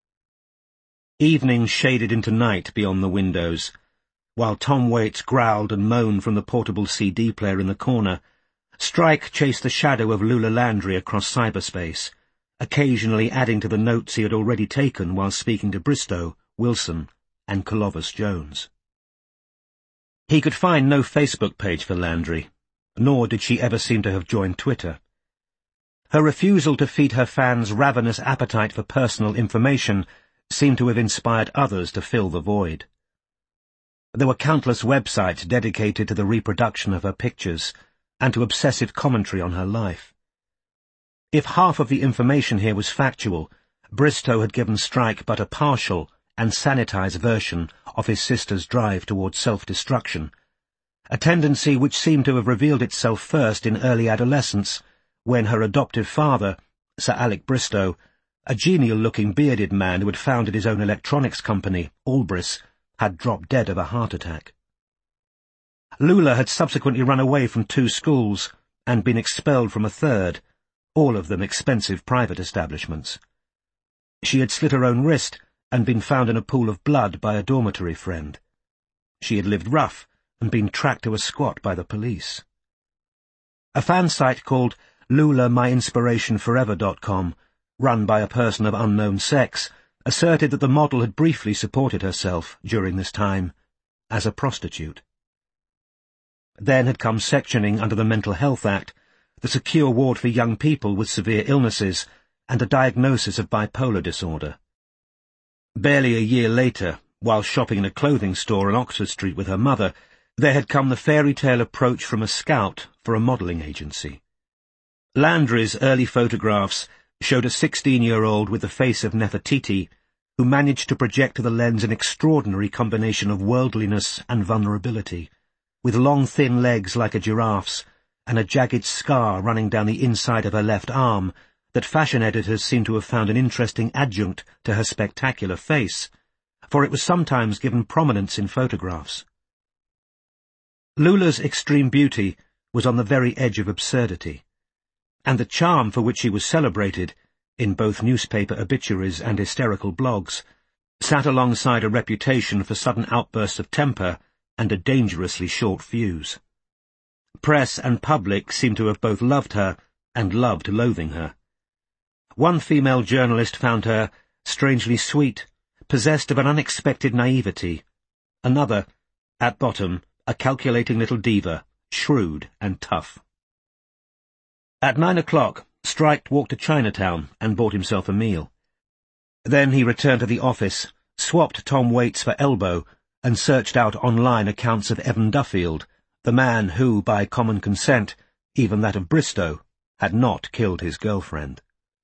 Evening shaded into night beyond the windows. While Tom Waits growled and moaned from the portable C D player in the corner, Strike chased the shadow of Lula Landry across cyberspace, occasionally adding to the notes he had already taken while speaking to Bristow, Wilson, and Clovis Jones. He could find no Facebook page for Landry, nor did she ever seem to have joined Twitter. Her refusal to feed her fans' ravenous appetite for personal information seemed to have inspired others to fill the void. There were countless websites dedicated to the reproduction of her pictures and to obsessive commentary on her life. If half of the information here was factual, Bristow had given Strike but a partial and sanitized version of his sister's drive towards self-destruction, a tendency which seemed to have revealed itself first in early adolescence, when her adoptive father, Sir Alec Bristow, a genial-looking bearded man who had founded his own electronics company, Albris, had dropped dead of a heart attack. Lula had subsequently run away from two schools and been expelled from a third, all of them expensive private establishments. She had slit her own wrist and been found in a pool of blood by a dormitory friend. She had lived rough and been tracked to a squat by the police. A fan site called Lula My Inspiration Forever dot com, run by a person of unknown sex, asserted that the model had briefly supported herself, during this time, as a prostitute. Then had come sectioning under the Mental Health Act, the secure ward for young people with severe illnesses, and a diagnosis of bipolar disorder. Barely a year later, while shopping in a clothing store on Oxford Street with her mother, there had come the fairy tale approach from a scout for a modelling agency. Landry's early photographs showed a sixteen-year-old with the face of Nefertiti, who managed to project to the lens an extraordinary combination of worldliness and vulnerability, with long thin legs like a giraffe's, and a jagged scar running down the inside of her left arm that fashion editors seemed to have found an interesting adjunct to her spectacular face, for it was sometimes given prominence in photographs. Lula's extreme beauty was on the very edge of absurdity, and the charm for which she was celebrated, in both newspaper obituaries and hysterical blogs, sat alongside a reputation for sudden outbursts of temper and a dangerously short fuse. Press and public seemed to have both loved her and loved loathing her. One female journalist found her strangely sweet, possessed of an unexpected naivety. Another, at bottom, a calculating little diva, shrewd and tough. At nine o'clock, Strike walked to Chinatown and bought himself a meal. Then he returned to the office, swapped Tom Waits for Elbow, and searched out online accounts of Evan Duffield, the man who, by common consent, even that of Bristow, had not killed his girlfriend.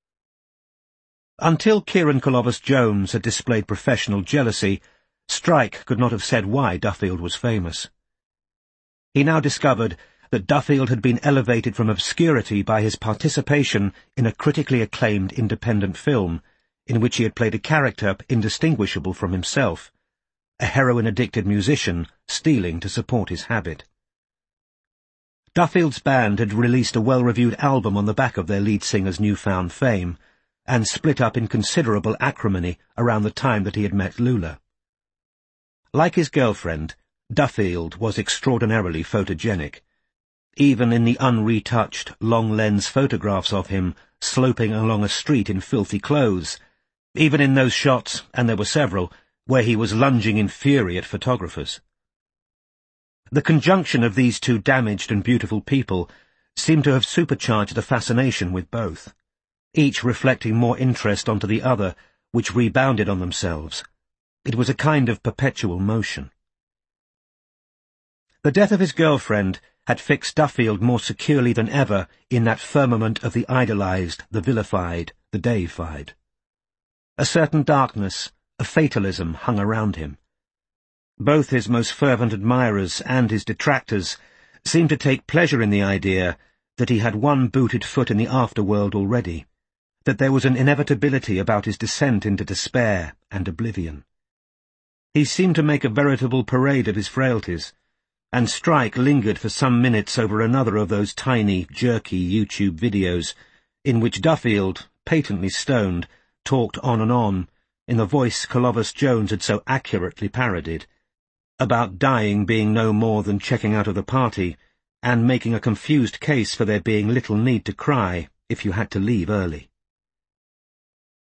Until Kieran Clovis Jones had displayed professional jealousy, Strike could not have said why Duffield was famous. He now discovered that Duffield had been elevated from obscurity by his participation in a critically acclaimed independent film, in which he had played a character indistinguishable from himself, a heroin-addicted musician stealing to support his habit. Duffield's band had released a well-reviewed album on the back of their lead singer's newfound fame, and split up in considerable acrimony around the time that he had met Lula. Like his girlfriend, Duffield was extraordinarily photogenic. Even in the unretouched, long-lens photographs of him sloping along a street in filthy clothes, even in those shots, and there were several, where he was lunging in fury at photographers. The conjunction of these two damaged and beautiful people seemed to have supercharged the fascination with both, each reflecting more interest onto the other, which rebounded on themselves. It was a kind of perpetual motion. The death of his girlfriend had fixed Duffield more securely than ever in that firmament of the idolized, the vilified, the deified. A certain darkness, a fatalism hung around him. Both his most fervent admirers and his detractors seemed to take pleasure in the idea that he had one booted foot in the afterworld already, that there was an inevitability about his descent into despair and oblivion. He seemed to make a veritable parade of his frailties, and Strike lingered for some minutes over another of those tiny, jerky YouTube videos in which Duffield, patently stoned, talked on and on, in the voice Clovis Jones had so accurately parodied, about dying being no more than checking out of the party, and making a confused case for there being little need to cry if you had to leave early.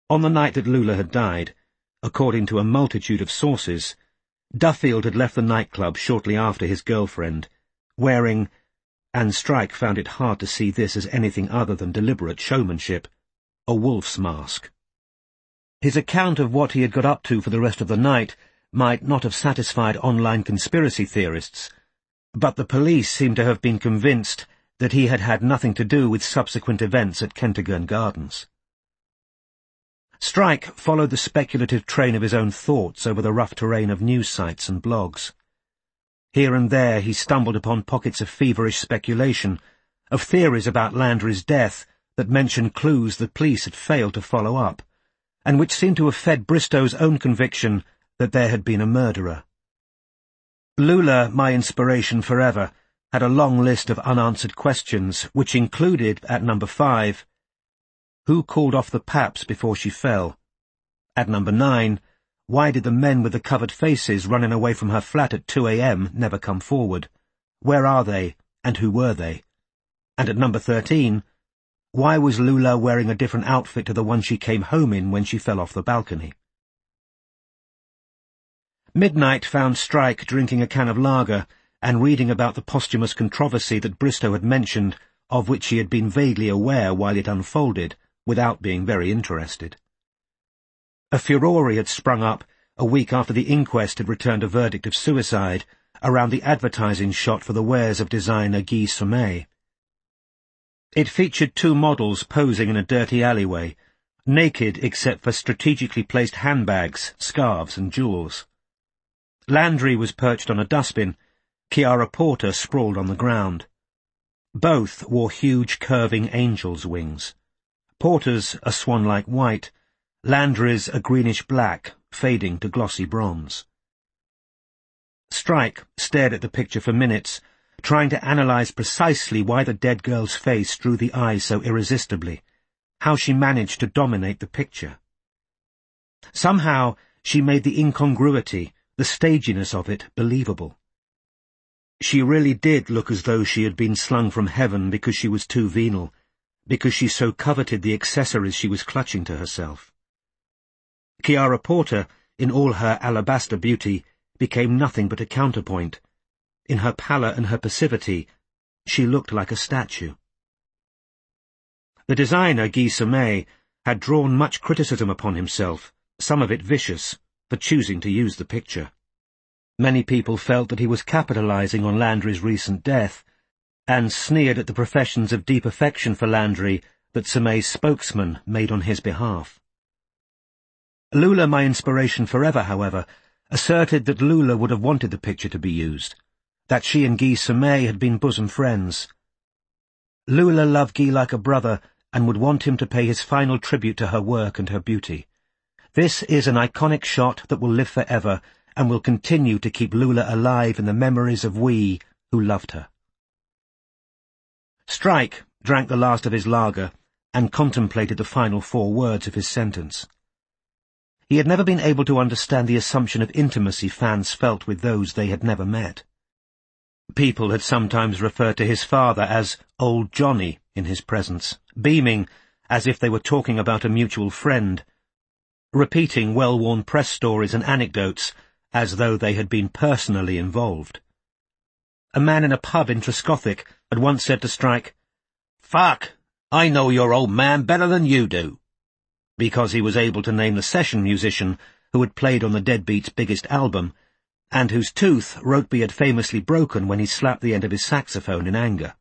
On the night that Lula had died, according to a multitude of sources, Duffield had left the nightclub shortly after his girlfriend, wearing, and Strike found it hard to see this as anything other than deliberate showmanship, a wolf's mask. His account of what he had got up to for the rest of the night might not have satisfied online conspiracy theorists, but the police seemed to have been convinced that he had had nothing to do with subsequent events at Kentigern Gardens. Strike followed the speculative train of his own thoughts over the rough terrain of news sites and blogs. Here and there he stumbled upon pockets of feverish speculation, of theories about Landry's death that mentioned clues the police had failed to follow up, and which seemed to have fed Bristow's own conviction that there had been a murderer. Lula, my inspiration forever, had a long list of unanswered questions, which included, at number five, who called off the Paps before she fell? At number nine, why did the men with the covered faces running away from her flat at two a m never come forward? Where are they, and who were they? And at number thirteen, why was Lula wearing a different outfit to the one she came home in when she fell off the balcony? Midnight found Strike drinking a can of lager and reading about the posthumous controversy that Bristow had mentioned, of which he had been vaguely aware while it unfolded, without being very interested. A furore had sprung up a week after the inquest had returned a verdict of suicide around the advertising shot for the wares of designer Guy Sommeil. It featured two models posing in a dirty alleyway, naked except for strategically placed handbags, scarves and jewels. Landry was perched on a dustbin, Chiara Porter sprawled on the ground. Both wore huge curving angel's wings. Porter's a swan-like white, Landry's a greenish-black, fading to glossy bronze. Strike stared at the picture for minutes, trying to analyze precisely why the dead girl's face drew the eye so irresistibly, how she managed to dominate the picture. Somehow she made the incongruity, the staginess of it, believable. She really did look as though she had been slung from heaven because she was too venal, because she so coveted the accessories she was clutching to herself. Chiara Porter, in all her alabaster beauty, became nothing but a counterpoint. In her pallor and her passivity, she looked like a statue. The designer, Guy Sommeil, had drawn much criticism upon himself, some of it vicious, for choosing to use the picture. Many people felt that he was capitalizing on Landry's recent death, and sneered at the professions of deep affection for Landry that Sommeil's spokesman made on his behalf. Lula, my inspiration forever, however, asserted that Lula would have wanted the picture to be used, that she and Guy Sommeil had been bosom friends. Lula loved Guy like a brother and would want him to pay his final tribute to her work and her beauty. This is an iconic shot that will live forever and will continue to keep Lula alive in the memories of we who loved her. Strike drank the last of his lager and contemplated the final four words of his sentence. He had never been able to understand the assumption of intimacy fans felt with those they had never met. People had sometimes referred to his father as Old Johnny in his presence, beaming as if they were talking about a mutual friend, repeating well-worn press stories and anecdotes as though they had been personally involved. A man in a pub in Trescothick had once said to Strike, "Fuck, I know your old man better than you do," because he was able to name the session musician who had played on the Deadbeats' biggest album, and whose tooth Rokeby had famously broken when he slapped the end of his saxophone in anger.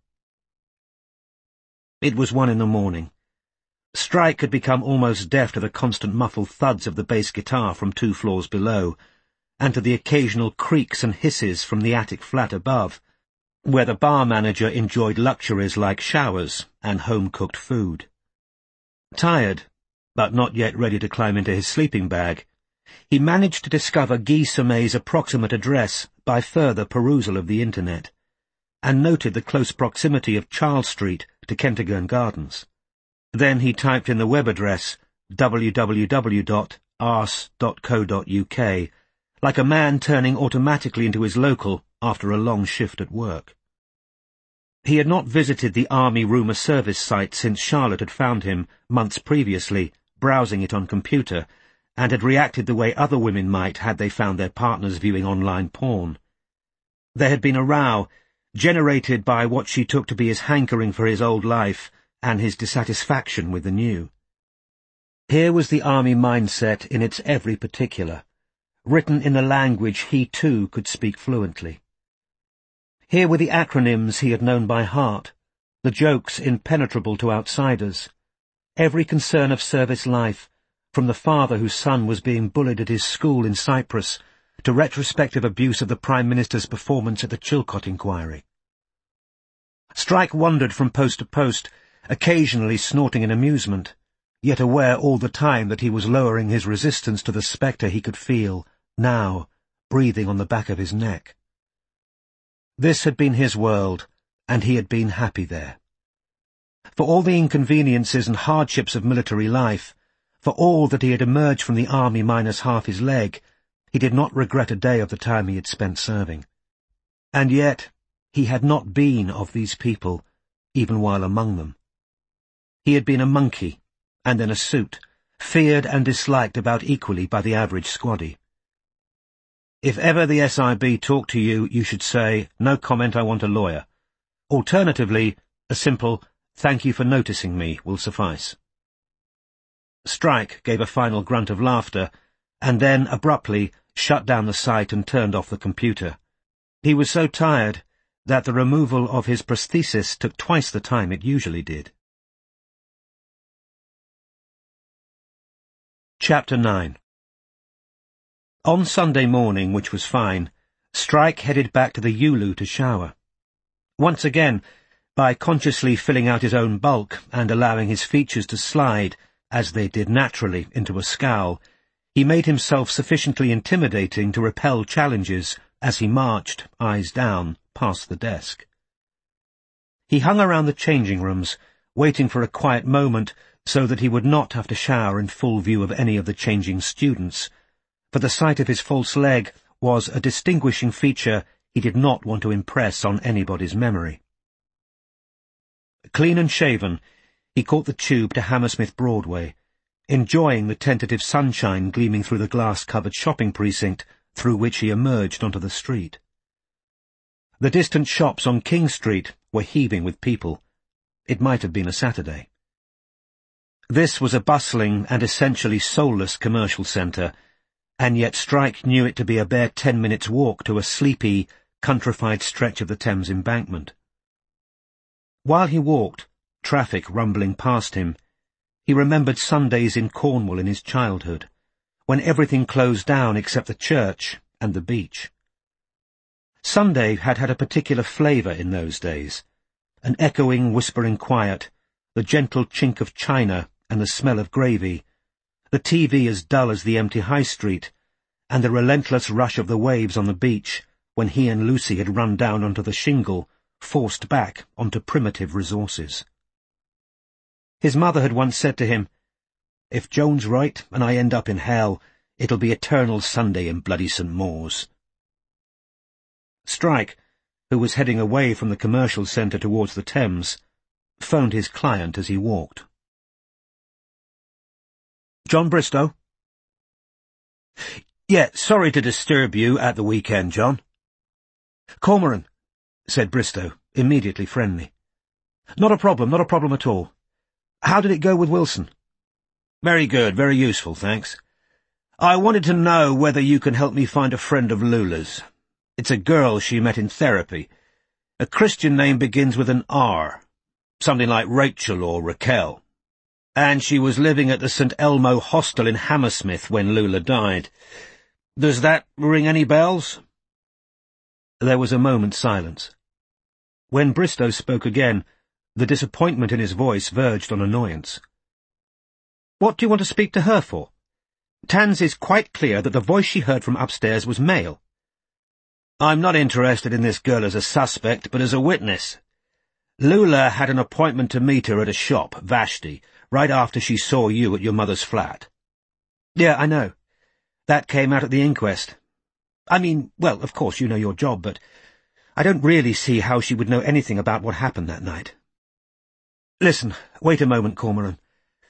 It was one in the morning. Strike had become almost deaf to the constant muffled thuds of the bass guitar from two floors below, and to the occasional creaks and hisses from the attic flat above, where the bar manager enjoyed luxuries like showers and home-cooked food. Tired, but not yet ready to climb into his sleeping bag, he managed to discover Guy Sommeil's approximate address by further perusal of the internet, and noted the close proximity of Charles Street to Kentigern Gardens. Then he typed in the web address w w w dot arse dot co dot u k, like a man turning automatically into his local after a long shift at work. He had not visited the Army Rumour Service site since Charlotte had found him, months previously, browsing it on computer, and had reacted the way other women might had they found their partners viewing online porn. There had been a row, generated by what she took to be his hankering for his old life and his dissatisfaction with the new. Here was the army mindset in its every particular, written in a language he too could speak fluently. Here were the acronyms he had known by heart, the jokes impenetrable to outsiders, every concern of service life, from the father whose son was being bullied at his school in Cyprus to retrospective abuse of the Prime Minister's performance at the Chilcot inquiry. Strike wandered from post to post, occasionally snorting in amusement, yet aware all the time that he was lowering his resistance to the spectre he could feel, now, breathing on the back of his neck. This had been his world, and he had been happy there. For all the inconveniences and hardships of military life, for all that he had emerged from the army minus half his leg, he did not regret a day of the time he had spent serving. And yet, he had not been of these people, even while among them. He had been a monkey, and in a suit, feared and disliked about equally by the average squaddy. If ever the S I B talk to you, you should say, "No comment, I want a lawyer." Alternatively, a simple, "Thank you for noticing me," will suffice. Strike gave a final grunt of laughter, and then, abruptly, shut down the site and turned off the computer. He was so tired that the removal of his prosthesis took twice the time it usually did. Chapter nine. On Sunday morning, which was fine, Strike headed back to the Ulu to shower. Once again, by consciously filling out his own bulk and allowing his features to slide, as they did naturally, into a scowl, he made himself sufficiently intimidating to repel challenges as he marched, eyes down, past the desk. He hung around the changing rooms, waiting for a quiet moment so that he would not have to shower in full view of any of the changing students, for the sight of his false leg was a distinguishing feature he did not want to impress on anybody's memory. Clean and shaven, he caught the tube to Hammersmith Broadway, enjoying the tentative sunshine gleaming through the glass-covered shopping precinct through which he emerged onto the street. The distant shops on King Street were heaving with people. It might have been a Saturday. This was a bustling and essentially soulless commercial centre, and yet Strike knew it to be a bare ten minutes' walk to a sleepy, countrified stretch of the Thames embankment. While he walked, traffic rumbling past him, he remembered Sundays in Cornwall in his childhood, when everything closed down except the church and the beach. Sunday had had a particular flavour in those days, an echoing, whispering quiet, the gentle chink of china and the smell of gravy, the T V as dull as the empty high street, and the relentless rush of the waves on the beach when he and Lucy had run down onto the shingle, forced back onto primitive resources. His mother had once said to him, "If Joan's right and I end up in hell, it'll be eternal Sunday in bloody Saint Mawes." Strike, who was heading away from the commercial centre towards the Thames, phoned his client as he walked. "John Bristow?" "Yeah, sorry to disturb you at the weekend, John." "Cormoran," said Bristow, immediately friendly. "Not a problem, not a problem at all. How did it go with Wilson?" "Very good, very useful, thanks. I wanted to know whether you can help me find a friend of Lula's. It's a girl she met in therapy. A Christian name begins with an R, something like Rachel or Raquel. And she was living at the Saint Elmo Hostel in Hammersmith when Lula died. Does that ring any bells?" There was a moment's silence. When Bristow spoke again, the disappointment in his voice verged on annoyance. "What do you want to speak to her for? Tans is quite clear that the voice she heard from upstairs was male." "I'm not interested in this girl as a suspect, but as a witness. Lula had an appointment to meet her at a shop, Vashti, right after she saw you at your mother's flat." "Yeah, I know. That came out at the inquest. I mean, well, of course you know your job, but I don't really see how she would know anything about what happened that night." "Listen, wait a moment, Cormoran.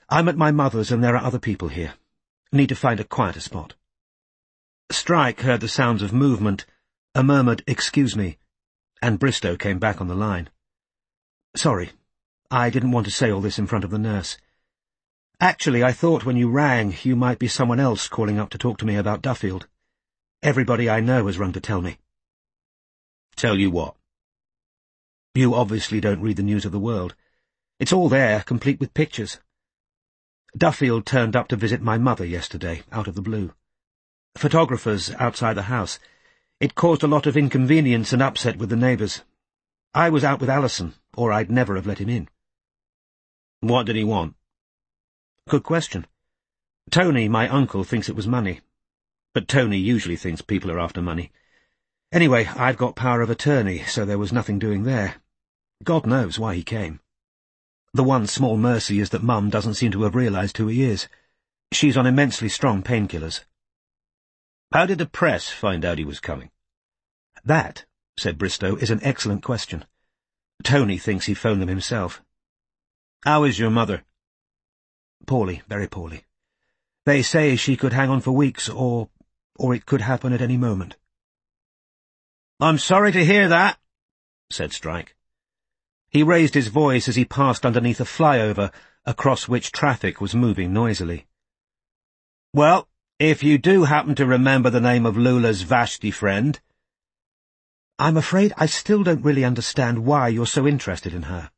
I'm at my mother's and there are other people here. Need to find a quieter spot. Strike heard the sounds of movement, a murmured "excuse me," and Bristow came back on the line. Sorry, I didn't want to say all this in front of the nurse. Actually, I thought when you rang you might be someone else calling up to talk to me about Duffield. Everybody I know has rung to tell me. Tell you what? You obviously don't read the news of the world. It's all there, complete with pictures. Duffield turned up to visit my mother yesterday, out of the blue. Photographers outside the house. It caused a lot of inconvenience and upset with the neighbours. I was out with Alison, or I'd never have let him in. What did he want? Good question. Tony, my uncle, thinks it was money. But Tony usually thinks people are after money. Anyway, I've got power of attorney, so there was nothing doing there. God knows why he came. The one small mercy is that Mum doesn't seem to have realised who he is. She's on immensely strong painkillers. How did the press find out he was coming? That, said Bristow, is an excellent question. Tony thinks he phoned them himself. How is your mother? Poorly, very poorly. They say she could hang on for weeks, or... or it could happen at any moment. I'm sorry to hear that, said Strike. He raised his voice as he passed underneath a flyover, across which traffic was moving noisily. Well, if you do happen to remember the name of Lula's Vashti friend... I'm afraid I still don't really understand why you're so interested in her.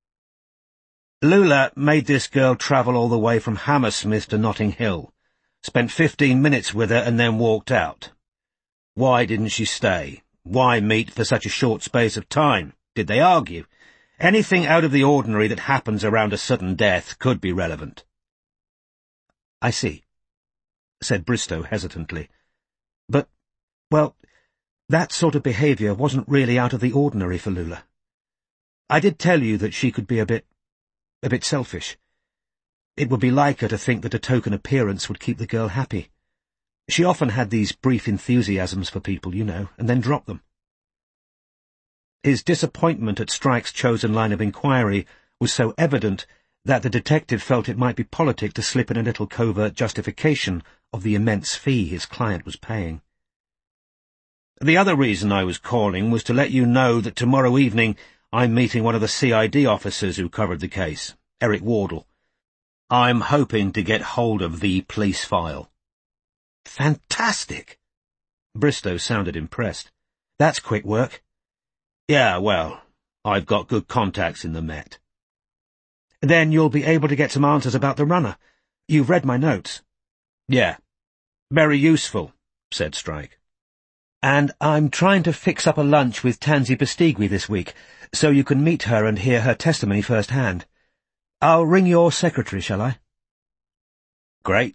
Lula made this girl travel all the way from Hammersmith to Notting Hill, spent fifteen minutes with her and then walked out. Why didn't she stay? Why meet for such a short space of time? Did they argue? Anything out of the ordinary that happens around a sudden death could be relevant. I see, said Bristow hesitantly. But, well, that sort of behaviour wasn't really out of the ordinary for Lula. I did tell you that she could be a bit... a bit selfish. It would be like her to think that a token appearance would keep the girl happy. She often had these brief enthusiasms for people, you know, and then dropped them. His disappointment at Strike's chosen line of inquiry was so evident that the detective felt it might be politic to slip in a little covert justification of the immense fee his client was paying. The other reason I was calling was to let you know that tomorrow evening I'm meeting one of the C I D officers who covered the case, Eric Wardle. I'm hoping to get hold of the police file. Fantastic! Bristow sounded impressed. That's quick work. Yeah, well, I've got good contacts in the Met. Then you'll be able to get some answers about the runner. You've read my notes. Yeah. Very useful, said Strike. And I'm trying to fix up a lunch with Tansy Bestigui this week, so you can meet her and hear her testimony firsthand. I'll ring your secretary, shall I? Great.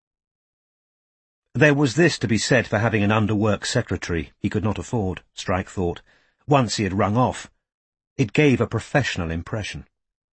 There was this to be said for having an underwork secretary he could not afford, Strike thought, once he had rung off. It gave a professional impression.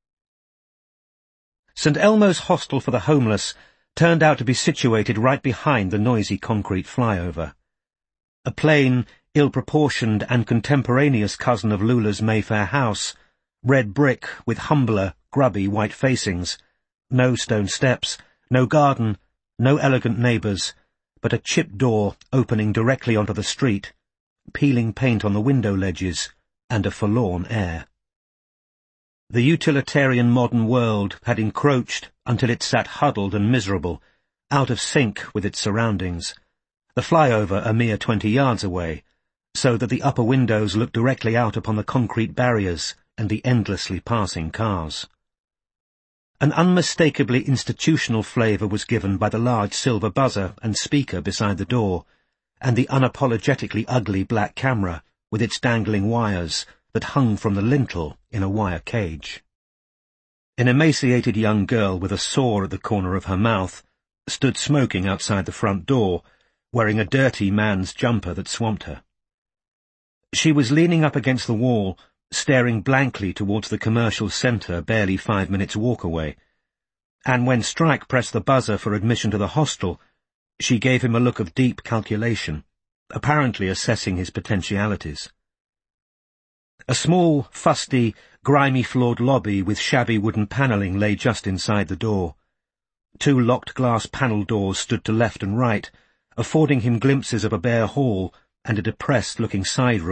St Elmo's Hostel for the Homeless turned out to be situated right behind the noisy concrete flyover. A plain, ill-proportioned and contemporaneous cousin of Lula's Mayfair house, red brick with humbler, grubby white facings, no stone steps, no garden, no elegant neighbours, but a chipped door opening directly onto the street, peeling paint on the window ledges, and a forlorn air. The utilitarian modern world had encroached until it sat huddled and miserable, out of sync with its surroundings, the flyover a mere twenty yards away, so that the upper windows looked directly out upon the concrete barriers and the endlessly passing cars. An unmistakably institutional flavour was given by the large silver buzzer and speaker beside the door, and the unapologetically ugly black camera with its dangling wires that hung from the lintel in a wire cage. An emaciated young girl with a sore at the corner of her mouth stood smoking outside the front door, wearing a dirty man's jumper that swamped her. She was leaning up against the wall, staring blankly towards the commercial centre barely five minutes' walk away, and when Strike pressed the buzzer for admission to the hostel, she gave him a look of deep calculation, apparently assessing his potentialities. A small, fusty, grimy-floored lobby with shabby wooden panelling lay just inside the door, Two locked glass panel doors stood to left and right, affording him glimpses of a bare hall and a depressed-looking side room.